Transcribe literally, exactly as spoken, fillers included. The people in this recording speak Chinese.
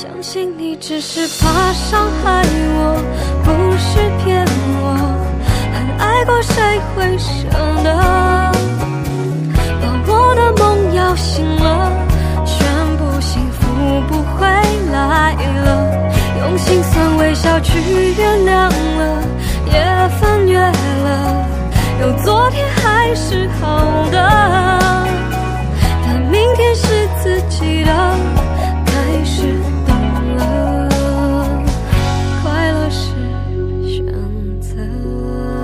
相信你只是怕伤害我，不是骗我，很爱过谁会舍得把我的梦摇醒了，全部幸福不回来了，用心酸微笑去原谅了，也翻越了，有昨天还是好的。